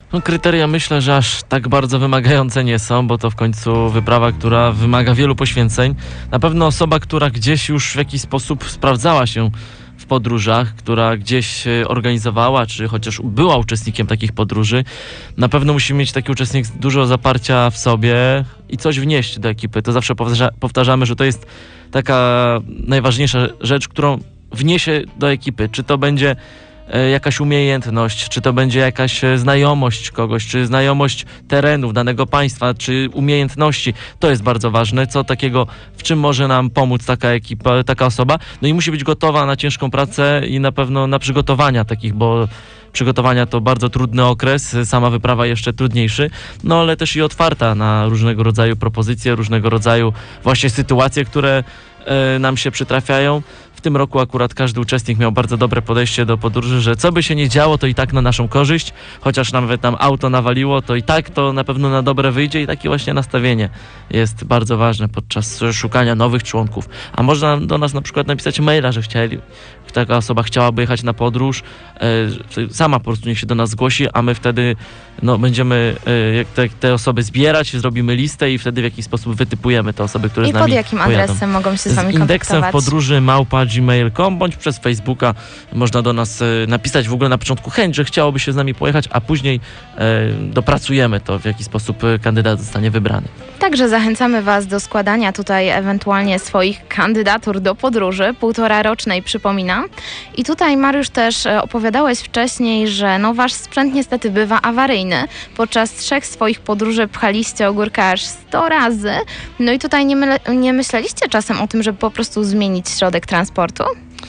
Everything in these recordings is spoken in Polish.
No, kryteria myślę, że aż tak bardzo wymagające nie są, bo to w końcu wyprawa, która wymaga wielu poświęceń. Na pewno osoba, która gdzieś już w jakiś sposób sprawdzała się w podróżach, która gdzieś organizowała, czy chociaż była uczestnikiem takich podróży, na pewno musi mieć taki uczestnik dużo zaparcia w sobie i coś wnieść do ekipy. To zawsze powtarzamy, że to jest taka najważniejsza rzecz, którą wniesie do ekipy. Czy to będzie jakaś umiejętność, czy to będzie jakaś znajomość kogoś, czy znajomość terenów danego państwa, czy umiejętności. To jest bardzo ważne. Co takiego, w czym może nam pomóc taka ekipa, taka osoba. No i musi być gotowa na ciężką pracę i na pewno na przygotowania takich, bo przygotowania to bardzo trudny okres, sama wyprawa jeszcze trudniejszy, no ale też i otwarta na różnego rodzaju propozycje, różnego rodzaju właśnie sytuacje, które nam się przytrafiają. W tym roku akurat każdy uczestnik miał bardzo dobre podejście do podróży, że co by się nie działo, to i tak na naszą korzyść, chociaż nawet nam auto nawaliło, to i tak to na pewno na dobre wyjdzie i takie właśnie nastawienie jest bardzo ważne podczas szukania nowych członków. A można do nas na przykład napisać maila, że taka osoba chciałaby jechać na podróż, sama po prostu niech się do nas zgłosi, a my wtedy będziemy te osoby zbierać, zrobimy listę i wtedy w jakiś sposób wytypujemy te osoby, które z nami pojadą. I pod jakim adresem mogą się z wami kontaktować? Indeksem w podróży @gmail.com bądź przez Facebooka można do nas napisać w ogóle na początku chęć, że chciałoby się z nami pojechać, a później dopracujemy to, w jaki sposób kandydat zostanie wybrany. Także zachęcamy was do składania tutaj ewentualnie swoich kandydatur do podróży, 1,5-rocznej przypominam. I tutaj Mariusz też opowiadałeś wcześniej, że wasz sprzęt niestety bywa awaryjny. Podczas 3 swoich podróży pchaliście ogórka aż 100 razy. No i tutaj nie myśleliście czasem o tym, żeby po prostu zmienić środek transportu?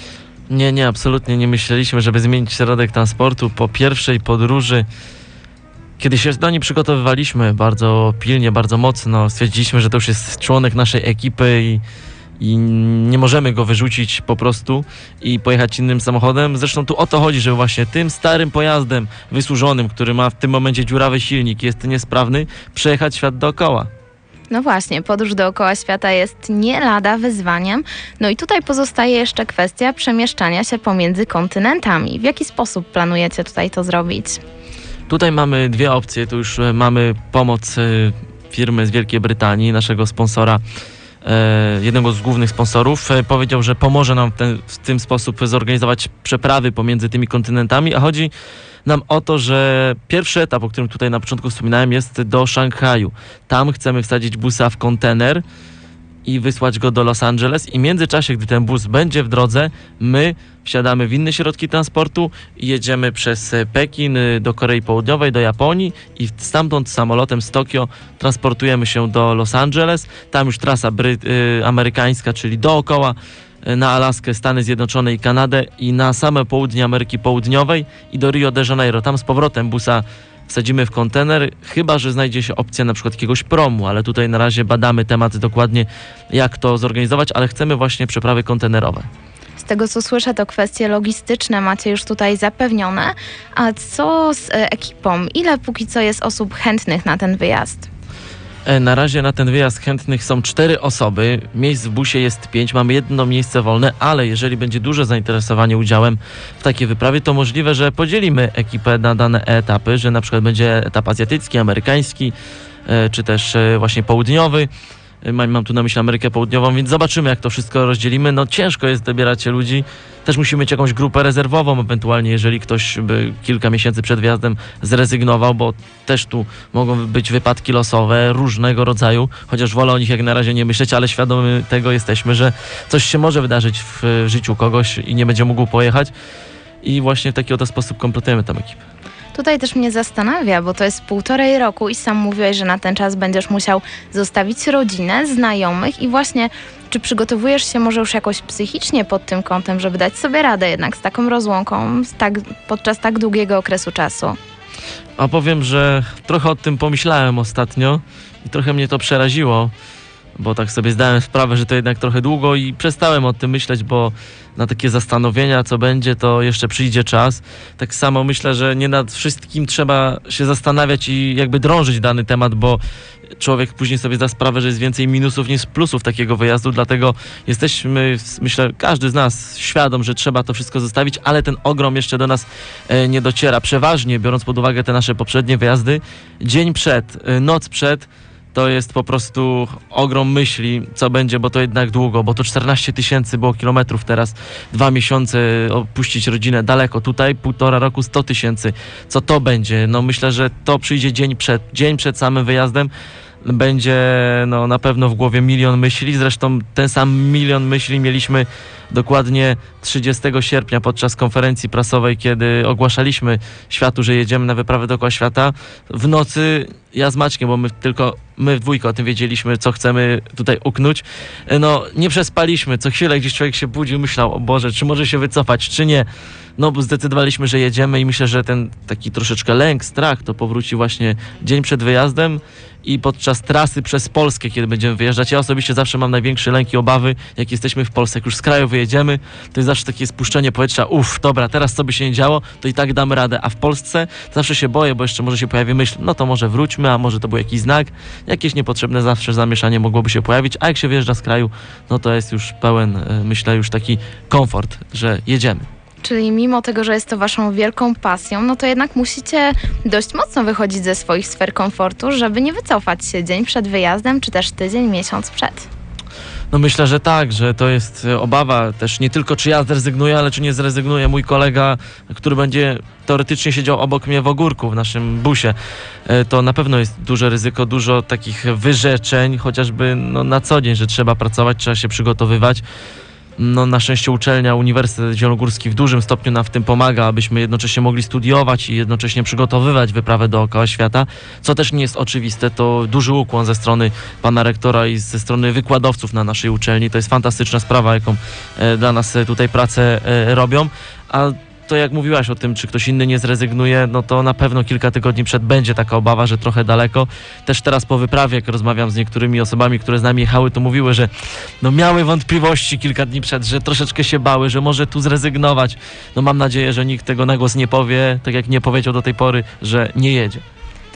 Nie, absolutnie nie myśleliśmy, żeby zmienić środek transportu. Po pierwszej podróży, kiedy się do niej przygotowywaliśmy bardzo pilnie, bardzo mocno, stwierdziliśmy, że to już jest członek naszej ekipy i nie możemy go wyrzucić po prostu i pojechać innym samochodem. Zresztą tu o to chodzi, że właśnie tym starym pojazdem wysłużonym, który ma w tym momencie dziurawy silnik, jest niesprawny, przejechać świat dookoła. No właśnie, podróż dookoła świata jest nie lada wyzwaniem. No i tutaj pozostaje jeszcze kwestia przemieszczania się pomiędzy kontynentami. W jaki sposób planujecie tutaj to zrobić? Tutaj mamy dwie opcje. Tu już mamy pomoc firmy z Wielkiej Brytanii, naszego sponsora, jednego z głównych sponsorów. Powiedział, że pomoże nam w tym sposób zorganizować przeprawy pomiędzy tymi kontynentami, a chodzi nam o to, że pierwszy etap, o którym tutaj na początku wspominałem, jest do Szanghaju. Tam chcemy wsadzić busa w kontener i wysłać go do Los Angeles i w międzyczasie, gdy ten bus będzie w drodze, my wsiadamy w inne środki transportu i jedziemy przez Pekin do Korei Południowej, do Japonii i stamtąd samolotem z Tokio transportujemy się do Los Angeles. Tam już trasa amerykańska, czyli dookoła na Alaskę, Stany Zjednoczone i Kanadę i na same południe Ameryki Południowej i do Rio de Janeiro. Tam z powrotem busa wsadzimy w kontener, chyba że znajdzie się opcja na przykład jakiegoś promu, ale tutaj na razie badamy temat dokładnie, jak to zorganizować, ale chcemy właśnie przeprawy kontenerowe. Z tego co słyszę, to kwestie logistyczne macie już tutaj zapewnione. A co z ekipą? Ile póki co jest osób chętnych na ten wyjazd? Na razie na ten wyjazd chętnych są 4 osoby, miejsc w busie jest 5, mamy jedno miejsce wolne, ale jeżeli będzie duże zainteresowanie udziałem w takiej wyprawie, to możliwe, że podzielimy ekipę na dane etapy, że na przykład będzie etap azjatycki, amerykański, czy też właśnie południowy. Mam tu na myśli Amerykę Południową, więc zobaczymy, jak to wszystko rozdzielimy. No ciężko jest dobierać ludzi. Też musimy mieć jakąś grupę rezerwową, ewentualnie jeżeli ktoś by kilka miesięcy przed wjazdem zrezygnował, bo też tu mogą być wypadki losowe różnego rodzaju, chociaż wolę o nich jak na razie nie myśleć, ale świadomi tego jesteśmy, że coś się może wydarzyć w życiu kogoś i nie będzie mógł pojechać. I właśnie w taki oto sposób kompletujemy tę ekipę. Tutaj też mnie zastanawia, bo to jest 1,5 roku i sam mówiłeś, że na ten czas będziesz musiał zostawić rodzinę, znajomych i właśnie czy przygotowujesz się może już jakoś psychicznie pod tym kątem, żeby dać sobie radę jednak z taką rozłąką podczas tak długiego okresu czasu? A powiem, że trochę o tym pomyślałem ostatnio i trochę mnie to przeraziło, bo tak sobie zdałem sprawę, że to jednak trochę długo i przestałem o tym myśleć, bo na takie zastanowienia, co będzie, to jeszcze przyjdzie czas. Tak samo myślę, że nie nad wszystkim trzeba się zastanawiać i jakby drążyć dany temat, bo człowiek później sobie zda sprawę, że jest więcej minusów niż plusów takiego wyjazdu, dlatego jesteśmy, myślę, każdy z nas świadom, że trzeba to wszystko zostawić, ale ten ogrom jeszcze do nas nie dociera. Przeważnie, biorąc pod uwagę te nasze poprzednie wyjazdy, dzień przed, noc przed, to jest po prostu ogrom myśli, co będzie, bo to jednak długo, bo to 14 000 było kilometrów teraz, 2 miesiące opuścić rodzinę daleko, tutaj 1,5 roku 100 000. Co to będzie? No myślę, że to przyjdzie dzień przed samym wyjazdem. Będzie no, na pewno w głowie milion myśli, zresztą ten sam milion myśli mieliśmy dokładnie 30 sierpnia podczas konferencji prasowej, kiedy ogłaszaliśmy światu, że jedziemy na wyprawę dookoła świata. W nocy ja z Maćkiem, bo my w dwójkę o tym wiedzieliśmy, co chcemy tutaj uknąć. No nie przespaliśmy, co chwilę gdzieś człowiek się budził, myślał, o Boże, czy może się wycofać, czy nie. No bo zdecydowaliśmy, że jedziemy i myślę, że ten taki troszeczkę lęk, strach to powróci właśnie dzień przed wyjazdem i podczas trasy przez Polskę, kiedy będziemy wyjeżdżać. Ja osobiście zawsze mam największy lęk i obawy, jak jesteśmy w Polsce. Jak już z kraju wyjedziemy, to jest zawsze takie spuszczenie powietrza. Dobra, teraz co by się nie działo, to i tak damy radę. A w Polsce zawsze się boję, bo jeszcze może się pojawi myśl, no to może wróćmy, a może to był jakiś znak. Jakieś niepotrzebne zawsze zamieszanie mogłoby się pojawić, a jak się wyjeżdża z kraju, no to jest już pełen, myślę, już taki komfort, że jedziemy. Czyli mimo tego, że jest to waszą wielką pasją, no to jednak musicie dość mocno wychodzić ze swoich sfer komfortu, żeby nie wycofać się dzień przed wyjazdem, czy też tydzień, miesiąc przed. No myślę, że tak, że to jest obawa też nie tylko czy ja zrezygnuję, ale czy nie zrezygnuje mój kolega, który będzie teoretycznie siedział obok mnie w Ogórku, w naszym busie. To na pewno jest duże ryzyko, dużo takich wyrzeczeń, chociażby no, na co dzień, że trzeba pracować, trzeba się przygotowywać. No, na szczęście uczelnia, Uniwersytet Zielonogórski w dużym stopniu nam w tym pomaga, abyśmy jednocześnie mogli studiować i jednocześnie przygotowywać wyprawę dookoła świata, co też nie jest oczywiste. To duży ukłon ze strony pana rektora i ze strony wykładowców na naszej uczelni. To jest fantastyczna sprawa, jaką dla nas tutaj pracę robią. A to jak mówiłaś o tym, czy ktoś inny nie zrezygnuje, no to na pewno kilka tygodni przed będzie taka obawa, że trochę daleko. Też teraz po wyprawie, jak rozmawiam z niektórymi osobami, które z nami jechały, to mówiły, że no miały wątpliwości kilka dni przed, że troszeczkę się bały, że może tu zrezygnować. No mam nadzieję, że nikt tego na głos nie powie, tak jak nie powiedział do tej pory, że nie jedzie.